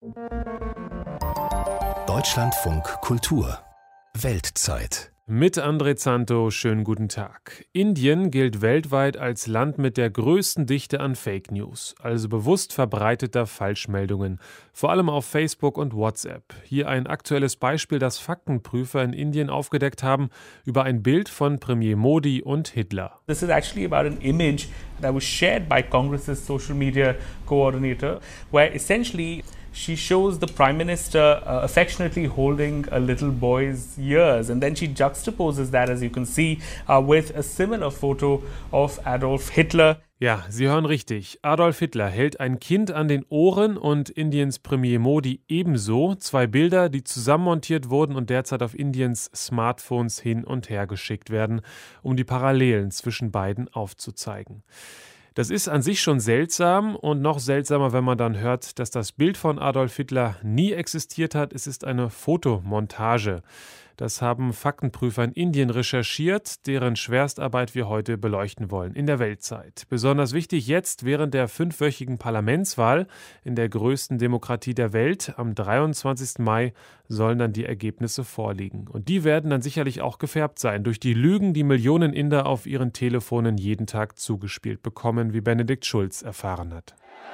Deutschlandfunk Kultur Weltzeit. Mit André Zanto, schönen guten Tag. Indien gilt weltweit als Land mit der größten Dichte an Fake News, also bewusst verbreiteter Falschmeldungen, vor allem auf Facebook und WhatsApp. Hier ein aktuelles Beispiel, das Faktenprüfer in Indien aufgedeckt haben über ein Bild von Premier Modi und Hitler. This is actually about an image that was shared by Congress's social media coordinator, where essentially she shows the Prime Minister affectionately holding a little boy's ears, and then she juxtaposes that, as you can see, with a similar photo of Adolf Hitler. Ja, Sie hören richtig. Adolf Hitler hält ein Kind an den Ohren und Indiens Premier Modi ebenso. Zwei Bilder, die zusammenmontiert wurden und derzeit auf Indiens Smartphones hin und her geschickt werden, um die Parallelen zwischen beiden aufzuzeigen. Das ist an sich schon seltsam und noch seltsamer, wenn man dann hört, dass das Bild von Adolf Hitler nie existiert hat. Es ist eine Fotomontage. Das haben Faktenprüfer in Indien recherchiert, deren Schwerstarbeit wir heute beleuchten wollen in der Weltzeit. Besonders wichtig jetzt während der 5-wöchigen Parlamentswahl in der größten Demokratie der Welt. Am 23. Mai sollen dann die Ergebnisse vorliegen. Und die werden dann sicherlich auch gefärbt sein durch die Lügen, die Millionen Inder auf ihren Telefonen jeden Tag zugespielt bekommen, wie Benedikt Schulz erfahren hat.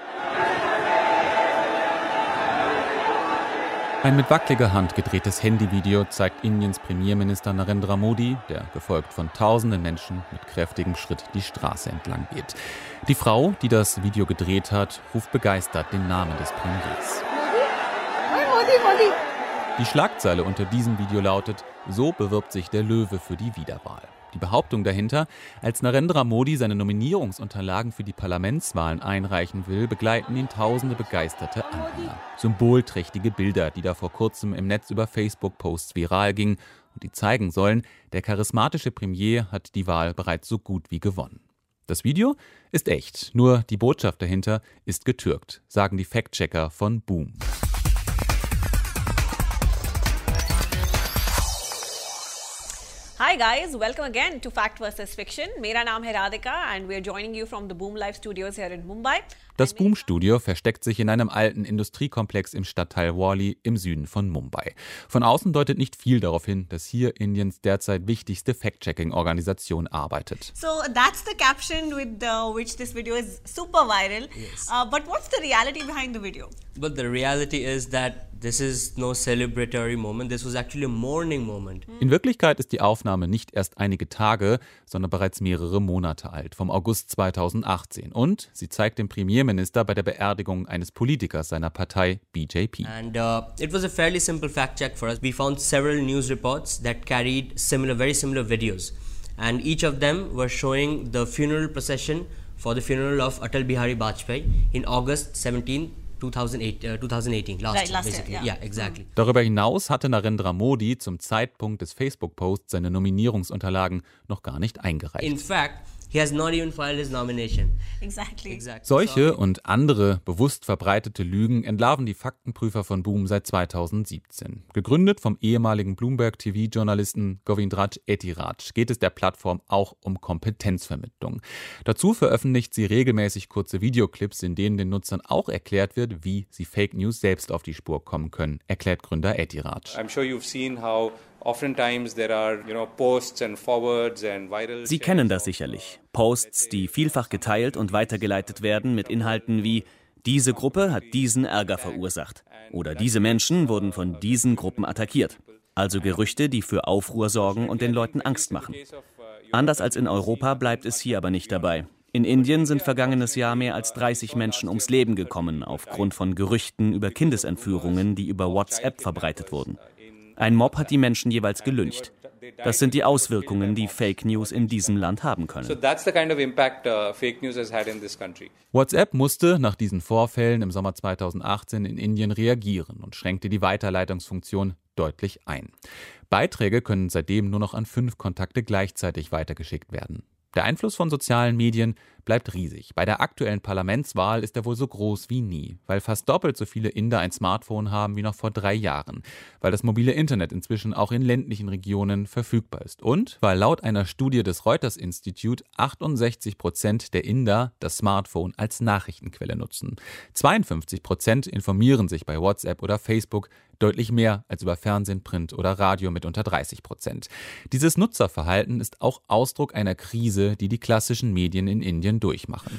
Ein mit wackeliger Hand gedrehtes Handyvideo zeigt Indiens Premierminister Narendra Modi, der gefolgt von tausenden Menschen mit kräftigem Schritt die Straße entlang geht. Die Frau, die das Video gedreht hat, ruft begeistert den Namen des Premiers. Modi. Die Schlagzeile unter diesem Video lautet: So bewirbt sich der Löwe für die Wiederwahl. Die Behauptung dahinter: Als Narendra Modi seine Nominierungsunterlagen für die Parlamentswahlen einreichen will, begleiten ihn tausende begeisterte Anhänger. Symbolträchtige Bilder, die da vor kurzem im Netz über Facebook-Posts viral gingen und die zeigen sollen, der charismatische Premier hat die Wahl bereits so gut wie gewonnen. Das Video ist echt, nur die Botschaft dahinter ist getürkt, sagen die Fact-Checker von Boom. Hi guys, welcome again to Fact vs. Fiction. Mera naam hai Radhika and we are joining you from the Boom Live Studios here in Mumbai. Das Boom-Studio versteckt sich in einem alten Industriekomplex im Stadtteil Worli im Süden von Mumbai. Von außen deutet nicht viel darauf hin, dass hier Indiens derzeit wichtigste Fact-Checking-Organisation arbeitet. So that's the caption with which this video is super viral. Yes. But what's the reality behind the video? But the reality is that this is no celebratory moment. This was actually a mourning moment. In Wirklichkeit ist die Aufnahme nicht erst einige Tage, sondern bereits mehrere Monate alt, vom August 2018. Und sie zeigt den Premierminister bei der Beerdigung eines Politikers seiner Partei BJP. And it was a fairly simple fact check for us. We found several news reports that carried very similar videos. And each of them were showing the funeral procession for the funeral of Atal Bihari Vajpayee in August 17, 2018, last year, basically. Yeah, exactly. Darüber hinaus hatte Narendra Modi zum Zeitpunkt des Facebook-Posts seine Nominierungsunterlagen noch gar nicht eingereicht. In fact, he has not even filed his nomination. Exactly. Solche und andere bewusst verbreitete Lügen entlarven die Faktenprüfer von Boom seit 2017. Gegründet vom ehemaligen Bloomberg-TV-Journalisten Govindraj Ethiraj geht es der Plattform auch um Kompetenzvermittlung. Dazu veröffentlicht sie regelmäßig kurze Videoclips, in denen den Nutzern auch erklärt wird, wie sie Fake News selbst auf die Spur kommen können, erklärt Gründer Ethiraj. I'm sure you've seen how oftentimes there are, posts and forwards and viral. Sie kennen das sicherlich. Posts, die vielfach geteilt und weitergeleitet werden mit Inhalten wie: Diese Gruppe hat diesen Ärger verursacht oder diese Menschen wurden von diesen Gruppen attackiert. Also Gerüchte, die für Aufruhr sorgen und den Leuten Angst machen. Anders als in Europa bleibt es hier aber nicht dabei. In Indien sind vergangenes Jahr mehr als 30 Menschen ums Leben gekommen aufgrund von Gerüchten über Kindesentführungen, die über WhatsApp verbreitet wurden. Ein Mob hat die Menschen jeweils gelyncht. Das sind die Auswirkungen, die Fake News in diesem Land haben können. WhatsApp musste nach diesen Vorfällen im Sommer 2018 in Indien reagieren und schränkte die Weiterleitungsfunktion deutlich ein. Beiträge können seitdem nur noch an 5 Kontakte gleichzeitig weitergeschickt werden. Der Einfluss von sozialen Medien bleibt riesig. Bei der aktuellen Parlamentswahl ist er wohl so groß wie nie, weil fast doppelt so viele Inder ein Smartphone haben wie noch vor 3 Jahren, weil das mobile Internet inzwischen auch in ländlichen Regionen verfügbar ist und weil laut einer Studie des Reuters-Institut 68% der Inder das Smartphone als Nachrichtenquelle nutzen. 52% informieren sich bei WhatsApp oder Facebook, deutlich mehr als über Fernsehen, Print oder Radio mit unter 30%. Dieses Nutzerverhalten ist auch Ausdruck einer Krise, die die klassischen Medien in Indien durchmachen.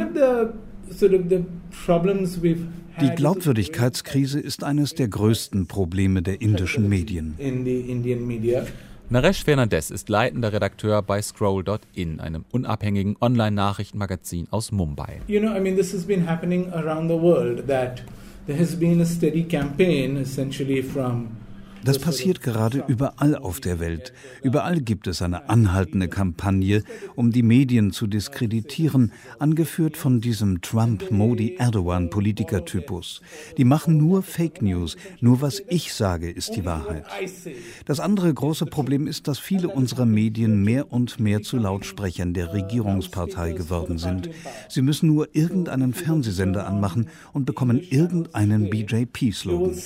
Die Glaubwürdigkeitskrise ist eines der größten Probleme der indischen Medien. Naresh Fernandes ist leitender Redakteur bei Scroll.in, einem unabhängigen Online-Nachrichtenmagazin aus Mumbai. This has been happening around the world, that there has been a steady campaign essentially from Das passiert gerade überall auf der Welt. Überall gibt es eine anhaltende Kampagne, um die Medien zu diskreditieren, angeführt von diesem Trump-Modi-Erdogan-Politikertypus. Die machen nur Fake News, nur was ich sage, ist die Wahrheit. Das andere große Problem ist, dass viele unserer Medien mehr und mehr zu Lautsprechern der Regierungspartei geworden sind. Sie müssen nur irgendeinen Fernsehsender anmachen und bekommen irgendeinen BJP-Slogan.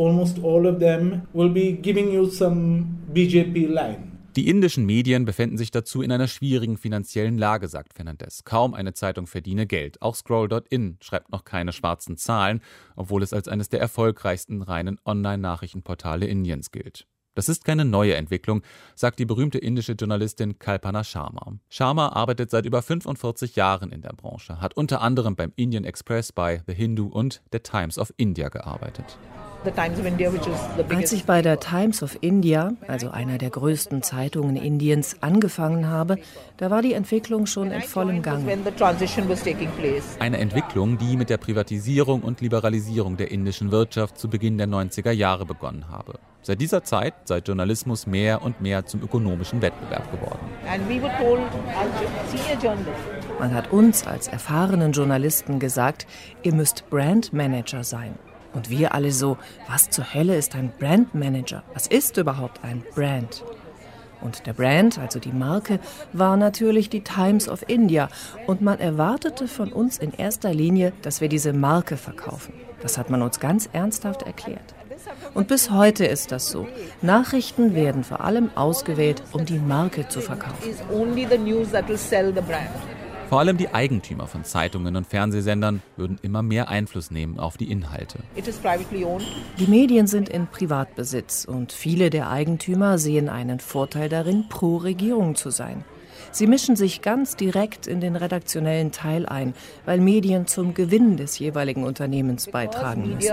Die indischen Medien befinden sich dazu in einer schwierigen finanziellen Lage, sagt Fernandes. Kaum eine Zeitung verdiene Geld. Auch Scroll.in schreibt noch keine schwarzen Zahlen, obwohl es als eines der erfolgreichsten reinen Online-Nachrichtenportale Indiens gilt. Das ist keine neue Entwicklung, sagt die berühmte indische Journalistin Kalpana Sharma. Sharma arbeitet seit über 45 Jahren in der Branche, hat unter anderem beim Indian Express, bei The Hindu und der Times of India gearbeitet. Als ich bei der Times of India, also einer der größten Zeitungen Indiens, angefangen habe, da war die Entwicklung schon in vollem Gange. Eine Entwicklung, die mit der Privatisierung und Liberalisierung der indischen Wirtschaft zu Beginn der 90er Jahre begonnen habe. Seit dieser Zeit sei Journalismus mehr und mehr zum ökonomischen Wettbewerb geworden. Man hat uns als erfahrenen Journalisten gesagt, ihr müsst Brandmanager sein. Und wir alle so, was zur Hölle ist ein Brandmanager? Was ist überhaupt ein Brand? Und der Brand, also die Marke, war natürlich die Times of India. Und man erwartete von uns in erster Linie, dass wir diese Marke verkaufen. Das hat man uns ganz ernsthaft erklärt. Und bis heute ist das so. Nachrichten werden vor allem ausgewählt, um die Marke zu verkaufen. Vor allem die Eigentümer von Zeitungen und Fernsehsendern würden immer mehr Einfluss nehmen auf die Inhalte. Die Medien sind in Privatbesitz und viele der Eigentümer sehen einen Vorteil darin, pro Regierung zu sein. Sie mischen sich ganz direkt in den redaktionellen Teil ein, weil Medien zum Gewinn des jeweiligen Unternehmens beitragen müssen.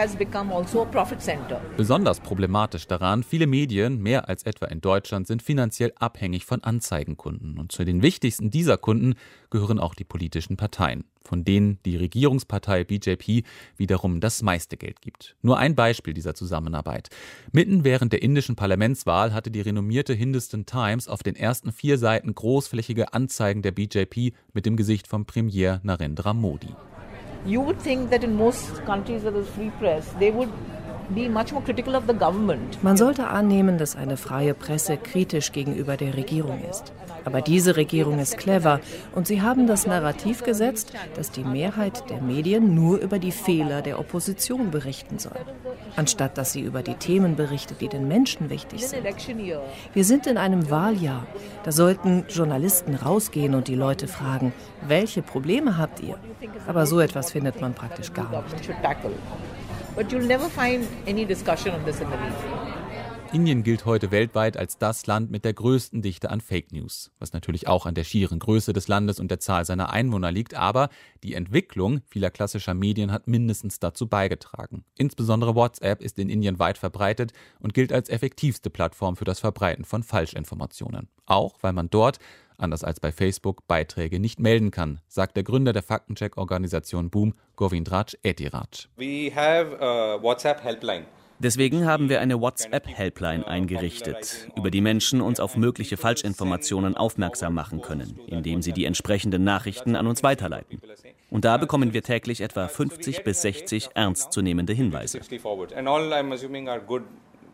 Besonders problematisch daran, viele Medien, mehr als etwa in Deutschland, sind finanziell abhängig von Anzeigenkunden. Und zu den wichtigsten dieser Kunden gehören auch die politischen Parteien, von denen die Regierungspartei BJP wiederum das meiste Geld gibt. Nur ein Beispiel dieser Zusammenarbeit. Mitten während der indischen Parlamentswahl hatte die renommierte Hindustan Times auf den ersten 4 Seiten großflächige Anzeigen der BJP mit dem Gesicht vom Premier Narendra Modi. You would think that in most countries where there's free press, they would be much more critical of the government. Man sollte annehmen, dass eine freie Presse kritisch gegenüber der Regierung ist. Aber diese Regierung ist clever und sie haben das Narrativ gesetzt, dass die Mehrheit der Medien nur über die Fehler der Opposition berichten soll, anstatt dass sie über die Themen berichtet, die den Menschen wichtig sind. Wir sind in einem Wahljahr. Da sollten Journalisten rausgehen und die Leute fragen, welche Probleme habt ihr? Aber so etwas findet man praktisch gar nicht. Indien gilt heute weltweit als das Land mit der größten Dichte an Fake News, was natürlich auch an der schieren Größe des Landes und der Zahl seiner Einwohner liegt, aber die Entwicklung vieler klassischer Medien hat mindestens dazu beigetragen. Insbesondere WhatsApp ist in Indien weit verbreitet und gilt als effektivste Plattform für das Verbreiten von Falschinformationen. Auch weil man dort, anders als bei Facebook, Beiträge nicht melden kann, sagt der Gründer der Faktencheck-Organisation Boom, Govindraj Etiraj. We have a WhatsApp helpline. Deswegen haben wir eine WhatsApp-Helpline eingerichtet, über die Menschen uns auf mögliche Falschinformationen aufmerksam machen können, indem sie die entsprechenden Nachrichten an uns weiterleiten. Und da bekommen wir täglich etwa 50 bis 60 ernstzunehmende Hinweise.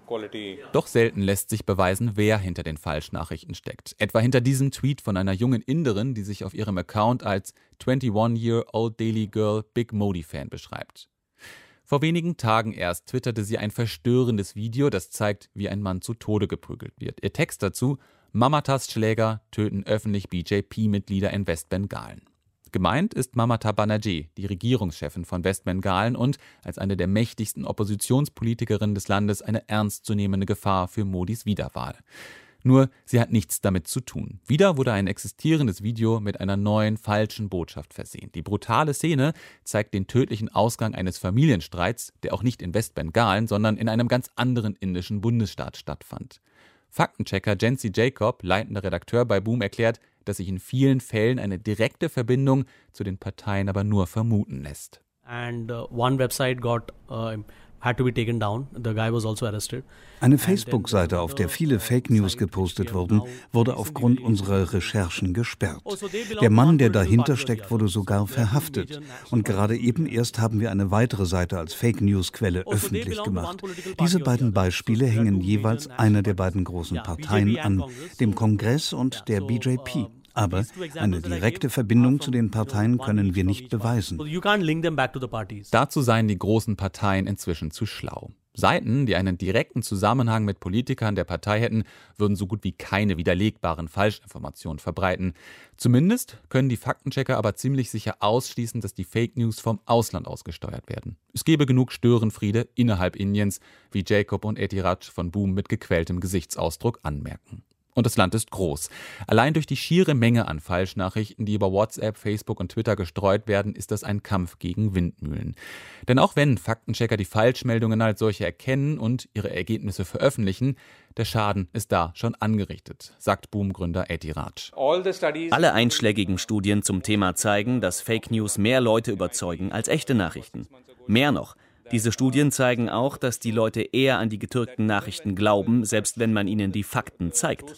Doch selten lässt sich beweisen, wer hinter den Falschnachrichten steckt. Etwa hinter diesem Tweet von einer jungen Inderin, die sich auf ihrem Account als 21-year-old Daily Girl Big Modi-Fan beschreibt. Vor wenigen Tagen erst twitterte sie ein verstörendes Video, das zeigt, wie ein Mann zu Tode geprügelt wird. Ihr Text dazu: Mamatas Schläger töten öffentlich BJP-Mitglieder in Westbengalen. Gemeint ist Mamata Banerjee, die Regierungschefin von Westbengalen und als eine der mächtigsten Oppositionspolitikerinnen des Landes eine ernstzunehmende Gefahr für Modis Wiederwahl. Nur, sie hat nichts damit zu tun. Wieder wurde ein existierendes Video mit einer neuen, falschen Botschaft versehen. Die brutale Szene zeigt den tödlichen Ausgang eines Familienstreits, der auch nicht in Westbengalen, sondern in einem ganz anderen indischen Bundesstaat stattfand. Faktenchecker Jency Jacob, leitender Redakteur bei Boom, erklärt, dass sich in vielen Fällen eine direkte Verbindung zu den Parteien aber nur vermuten lässt. And one website had to be taken down. The guy was also arrested. Eine Facebook-Seite, auf der viele Fake News gepostet wurden, wurde aufgrund unserer Recherchen gesperrt. Der Mann, der dahinter steckt, wurde sogar verhaftet. Und gerade eben erst haben wir eine weitere Seite als Fake News-Quelle öffentlich gemacht. Diese beiden Beispiele hängen jeweils einer der beiden großen Parteien an, dem Kongress und der BJP. Aber eine direkte Verbindung zu den Parteien können wir nicht beweisen. Dazu seien die großen Parteien inzwischen zu schlau. Seiten, die einen direkten Zusammenhang mit Politikern der Partei hätten, würden so gut wie keine widerlegbaren Falschinformationen verbreiten. Zumindest können die Faktenchecker aber ziemlich sicher ausschließen, dass die Fake News vom Ausland aus gesteuert werden. Es gebe genug Störenfriede innerhalb Indiens, wie Jacob und Etiraj von Boom mit gequältem Gesichtsausdruck anmerken. Und das Land ist groß. Allein durch die schiere Menge an Falschnachrichten, die über WhatsApp, Facebook und Twitter gestreut werden, ist das ein Kampf gegen Windmühlen. Denn auch wenn Faktenchecker die Falschmeldungen als solche erkennen und ihre Ergebnisse veröffentlichen, der Schaden ist da schon angerichtet, sagt Boom-Gründer Etiraj. Alle einschlägigen Studien zum Thema zeigen, dass Fake News mehr Leute überzeugen als echte Nachrichten. Mehr noch. Diese Studien zeigen auch, dass die Leute eher an die getürkten Nachrichten glauben, selbst wenn man ihnen die Fakten zeigt.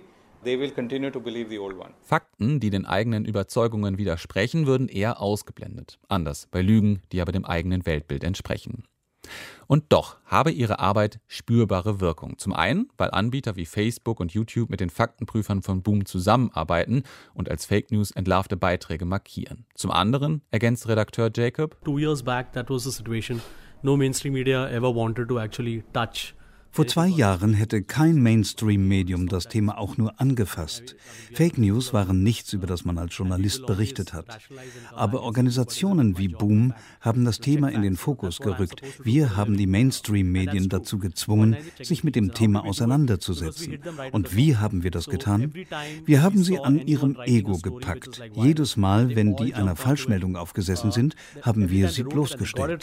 Fakten, die den eigenen Überzeugungen widersprechen, würden eher ausgeblendet. Anders bei Lügen, die aber dem eigenen Weltbild entsprechen. Und doch habe ihre Arbeit spürbare Wirkung. Zum einen, weil Anbieter wie Facebook und YouTube mit den Faktenprüfern von Boom zusammenarbeiten und als Fake News entlarvte Beiträge markieren. Zum anderen, ergänzt Redakteur Jacob, 2 years back, that was the situation. No mainstream media ever wanted to actually touch. Vor 2 Jahren hätte kein Mainstream-Medium das Thema auch nur angefasst. Fake News waren nichts, über das man als Journalist berichtet hat. Aber Organisationen wie Boom haben das Thema in den Fokus gerückt. Wir haben die Mainstream-Medien dazu gezwungen, sich mit dem Thema auseinanderzusetzen. Und wie haben wir das getan? Wir haben sie an ihrem Ego gepackt. Jedes Mal, wenn die einer Falschmeldung aufgesessen sind, haben wir sie bloßgestellt.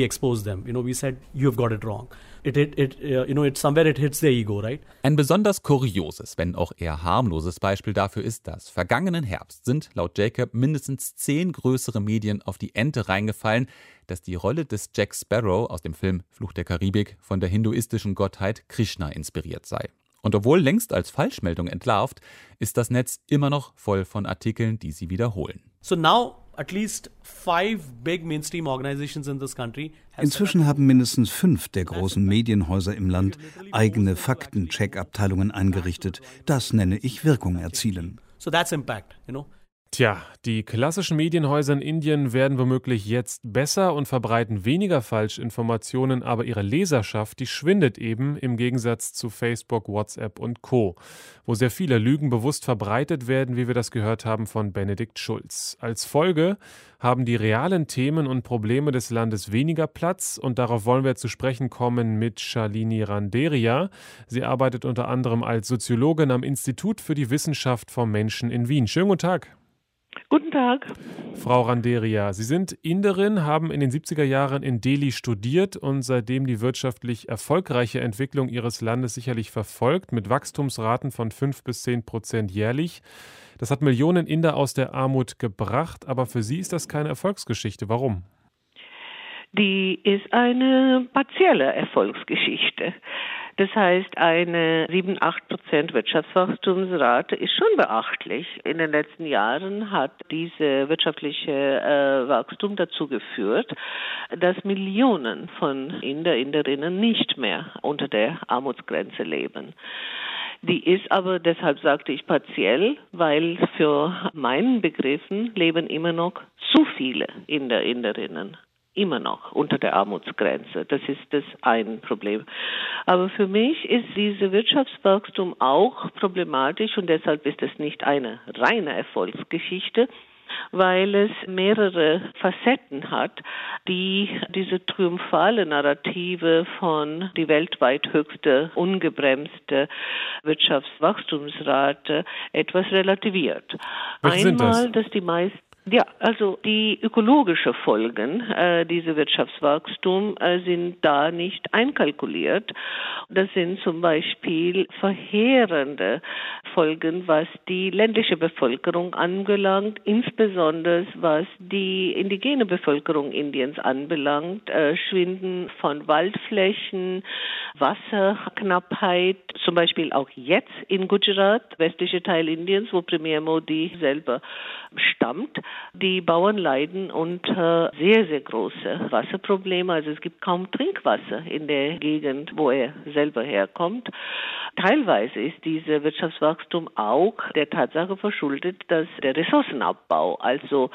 Ein besonders kurioses, wenn auch eher harmloses Beispiel dafür ist, dass vergangenen Herbst sind laut Jacob mindestens 10 größere Medien auf die Ente reingefallen, dass die Rolle des Jack Sparrow aus dem Film Fluch der Karibik von der hinduistischen Gottheit Krishna inspiriert sei. Und obwohl längst als Falschmeldung entlarvt, ist das Netz immer noch voll von Artikeln, die sie wiederholen. So now at least 5 big mainstream organizations in this country. Inzwischen haben mindestens 5 der großen Medienhäuser im Land eigene Faktencheck-Abteilungen eingerichtet. Das nenne ich Wirkung erzielen. So that's impact, Tja, die klassischen Medienhäuser in Indien werden womöglich jetzt besser und verbreiten weniger Falschinformationen, aber ihre Leserschaft, die schwindet eben im Gegensatz zu Facebook, WhatsApp und Co., wo sehr viele Lügen bewusst verbreitet werden, wie wir das gehört haben von Benedikt Schulz. Als Folge haben die realen Themen und Probleme des Landes weniger Platz und darauf wollen wir zu sprechen kommen mit Shalini Randeria. Sie arbeitet unter anderem als Soziologin am Institut für die Wissenschaft vom Menschen in Wien. Schönen guten Tag. Guten Tag. Frau Randeria, Sie sind Inderin, haben in den 70er Jahren in Delhi studiert und seitdem die wirtschaftlich erfolgreiche Entwicklung Ihres Landes sicherlich verfolgt, mit Wachstumsraten von 5-10% jährlich. Das hat Millionen Inder aus der Armut gebracht, aber für Sie ist das keine Erfolgsgeschichte. Warum? die ist eine partielle Erfolgsgeschichte. Das heißt, eine 7-8% Wirtschaftswachstumsrate ist schon beachtlich. In den letzten Jahren hat diese wirtschaftliche Wachstum dazu geführt, dass Millionen von Inderinnen nicht mehr unter der Armutsgrenze leben. Die ist aber, deshalb sagte ich partiell, weil für meinen Begriffen leben immer noch zu viele Inderinnen immer noch unter der Armutsgrenze. Das ist das ein Problem. Aber für mich ist dieses Wirtschaftswachstum auch problematisch und deshalb ist es nicht eine reine Erfolgsgeschichte, weil es mehrere Facetten hat, die diese triumphale Narrative von die weltweit höchste ungebremste Wirtschaftswachstumsrate etwas relativiert. Welche sind das? Einmal, dass die meisten also die ökologischen Folgen dieses Wirtschaftswachstums sind da nicht einkalkuliert. Das sind zum Beispiel verheerende Folgen, was die ländliche Bevölkerung anbelangt, insbesondere was die indigene Bevölkerung Indiens anbelangt. Schwinden von Waldflächen, Wasserknappheit, zum Beispiel auch jetzt in Gujarat, westliche Teil Indiens, wo Premier Modi selber stammt. Die Bauern leiden unter sehr, sehr große Wasserprobleme. Also es gibt kaum Trinkwasser in der Gegend, wo er selber herkommt. Teilweise ist dieses Wirtschaftswachstum auch der Tatsache verschuldet, dass der Ressourcenabbau, also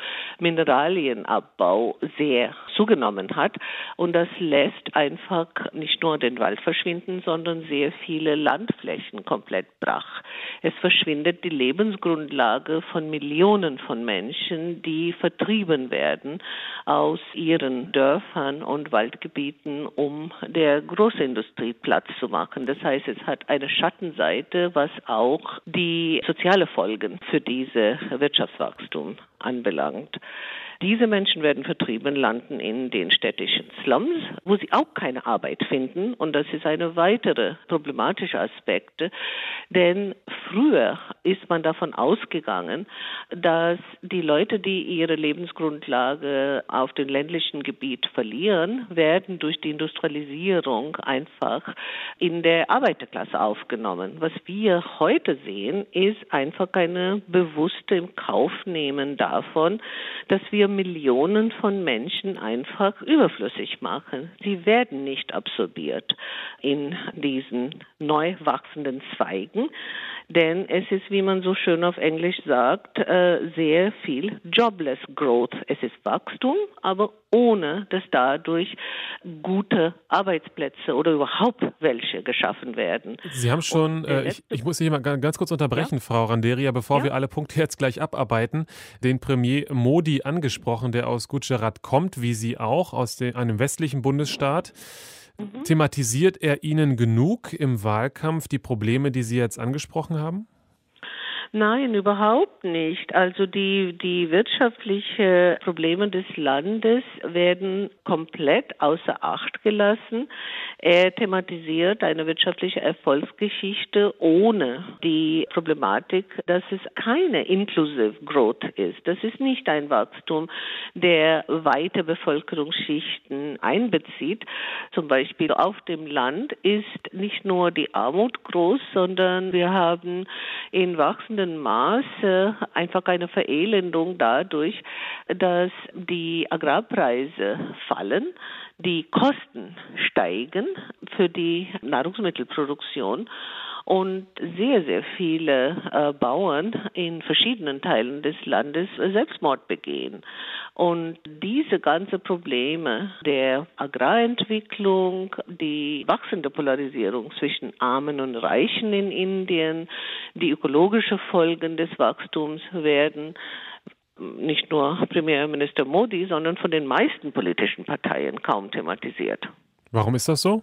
Mineralienabbau, sehr zugenommen hat. Und das lässt einfach nicht nur den Wald verschwinden, sondern sehr viele Landflächen komplett brach. Es verschwindet die Lebensgrundlage von Millionen von Menschen, die vertrieben werden aus ihren Dörfern und Waldgebieten, um der Großindustrie Platz zu machen. Das heißt, es hat eine Schattenseite, was auch die soziale Folgen für dieses Wirtschaftswachstum anbelangt. Diese Menschen werden vertrieben, landen in den städtischen Slums, wo sie auch keine Arbeit finden. Und das ist eine weitere problematische Aspekt, denn früher ist man davon ausgegangen, dass die Leute, die ihre Lebensgrundlage auf dem ländlichen Gebiet verlieren, werden durch die Industrialisierung einfach in der Arbeiterklasse aufgenommen. Was wir heute sehen, ist einfach eine bewusste Inkaufnehmen davon, dass wir Millionen von Menschen einfach überflüssig machen. Sie werden nicht absorbiert in diesen neu wachsenden Zweigen, denn es ist, wie man so schön auf Englisch sagt, sehr viel Jobless Growth. Es ist Wachstum, aber ohne dass dadurch gute Arbeitsplätze oder überhaupt welche geschaffen werden. Sie haben schon, ich muss Sie mal ganz kurz unterbrechen, Frau Randeria, bevor wir alle Punkte jetzt gleich abarbeiten, den Premier Modi angesprochen, der aus Gujarat kommt, wie Sie auch, aus einem westlichen Bundesstaat. Thematisiert er Ihnen genug im Wahlkampf die Probleme, die Sie jetzt angesprochen haben? Nein, überhaupt nicht. Also die wirtschaftlichen Probleme des Landes werden komplett außer Acht gelassen. Er thematisiert eine wirtschaftliche Erfolgsgeschichte ohne die Problematik, dass es keine Inclusive Growth ist. Das ist nicht ein Wachstum, der weite Bevölkerungsschichten einbezieht. Zum Beispiel auf dem Land ist nicht nur die Armut groß, sondern wir haben in wachsenden Maße einfach eine Verelendung dadurch, dass die Agrarpreise fallen, die Kosten steigen für die Nahrungsmittelproduktion und sehr, sehr viele Bauern in verschiedenen Teilen des Landes Selbstmord begehen. Und diese ganzen Probleme der Agrarentwicklung, die wachsende Polarisierung zwischen Armen und Reichen in Indien, die ökologischen Folgen des Wachstums werden nicht nur Premierminister Modi, sondern von den meisten politischen Parteien kaum thematisiert. Warum ist das so?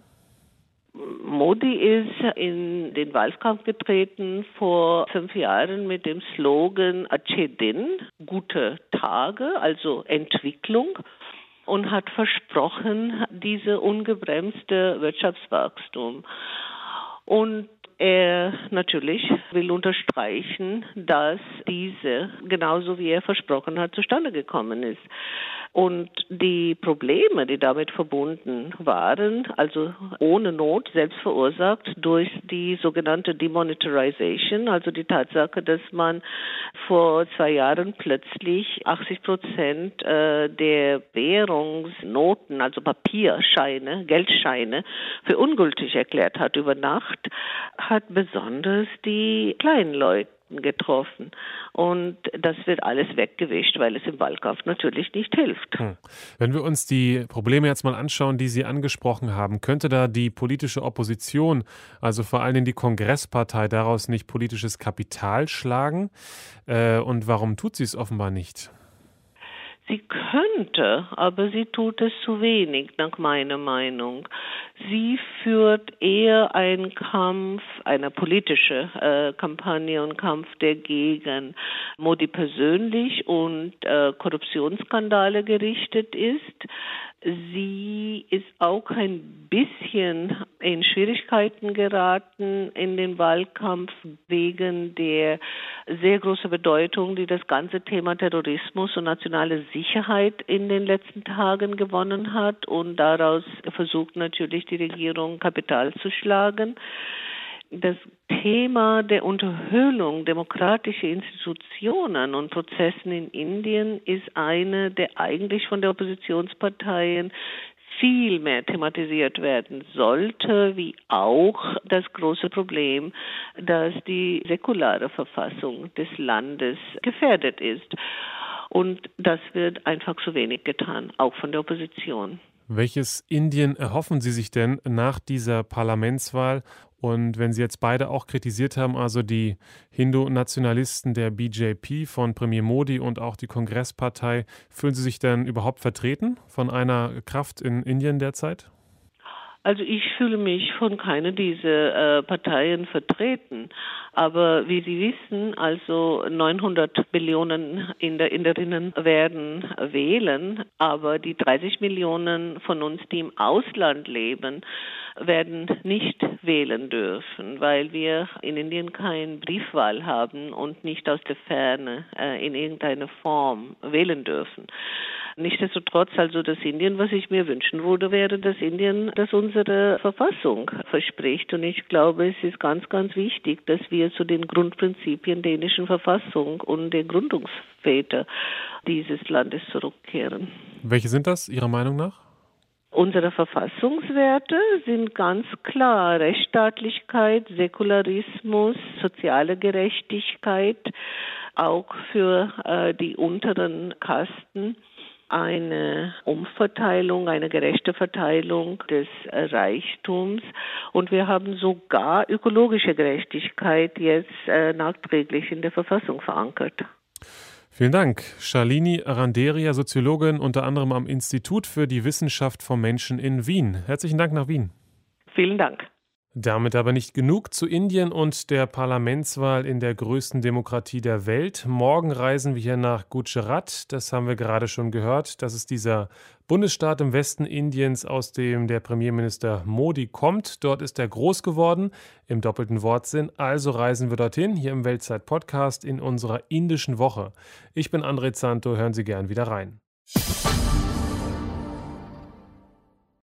Modi ist in den Wahlkampf getreten vor 5 Jahren mit dem Slogan Achhe Din, gute Tage, also Entwicklung, und hat versprochen, diese ungebremste Wirtschaftswachstum. Und er natürlich will unterstreichen, dass diese, genauso wie er versprochen hat, zustande gekommen ist. Und die Probleme, die damit verbunden waren, also ohne Not, selbst verursacht durch die sogenannte Demonetarization, also die Tatsache, dass man vor 2 Jahren plötzlich 80% der Währungsnoten, also Papierscheine, Geldscheine, für ungültig erklärt hat über Nacht, hat besonders die kleinen Leute getroffen. Und das wird alles weggewischt, weil es im Wahlkampf natürlich nicht hilft. Wenn wir uns die Probleme jetzt mal anschauen, die Sie angesprochen haben, könnte da die politische Opposition, also vor allem die Kongresspartei, daraus nicht politisches Kapital schlagen? Und warum tut sie es offenbar nicht? Sie könnte, aber sie tut es zu wenig, nach meiner Meinung. Sie führt eher einen Kampf, eine politische Kampagne und Kampf, der gegen Modi persönlich und Korruptionsskandale gerichtet ist. Sie ist auch ein bisschen in Schwierigkeiten geraten in den Wahlkampf wegen der sehr großen Bedeutung, die das ganze Thema Terrorismus und nationale Sicherheit in den letzten Tagen gewonnen hat. Und daraus versucht natürlich die Regierung Kapital zu schlagen. Das Thema der Unterhöhlung demokratischer Institutionen und Prozessen in Indien ist eine, der eigentlich von der Oppositionsparteien viel mehr thematisiert werden sollte, wie auch das große Problem, dass die säkulare Verfassung des Landes gefährdet ist. Und das wird einfach zu wenig getan, auch von der Opposition. Welches Indien erhoffen Sie sich denn nach dieser Parlamentswahl? Und wenn Sie jetzt beide auch kritisiert haben, also die Hindu-Nationalisten der BJP von Premier Modi und auch die Kongresspartei, fühlen Sie sich denn überhaupt vertreten von einer Kraft in Indien derzeit? Also ich fühle mich von keiner dieser Parteien vertreten. Aber wie Sie wissen, also 900 Millionen Inderinnen werden wählen, aber die 30 Millionen von uns, die im Ausland leben, werden nicht wählen dürfen, weil wir in Indien keine Briefwahl haben und nicht aus der Ferne in irgendeiner Form wählen dürfen. Nichtsdestotrotz, also das Indien, was ich mir wünschen würde, wäre das Indien, das unsere Verfassung verspricht. Und ich glaube, es ist ganz, ganz wichtig, dass wir zu den Grundprinzipien der indischen Verfassung und der Gründungsväter dieses Landes zurückkehren. Welche sind das, Ihrer Meinung nach? Unsere Verfassungswerte sind ganz klar: Rechtsstaatlichkeit, Säkularismus, soziale Gerechtigkeit, auch für die unteren Kasten. Eine Umverteilung, eine gerechte Verteilung des Reichtums. Und wir haben sogar ökologische Gerechtigkeit jetzt nachträglich in der Verfassung verankert. Vielen Dank. Shalini Randeria, Soziologin, unter anderem am Institut für die Wissenschaft vom Menschen in Wien. Herzlichen Dank nach Wien. Vielen Dank. Damit aber nicht genug zu Indien und der Parlamentswahl in der größten Demokratie der Welt. Morgen reisen wir hier nach Gujarat. Das haben wir gerade schon gehört. Das ist dieser Bundesstaat im Westen Indiens, aus dem der Premierminister Modi kommt. Dort ist er groß geworden, im doppelten Wortsinn. Also reisen wir dorthin, hier im Weltzeit-Podcast in unserer indischen Woche. Ich bin André Zanto, hören Sie gern wieder rein.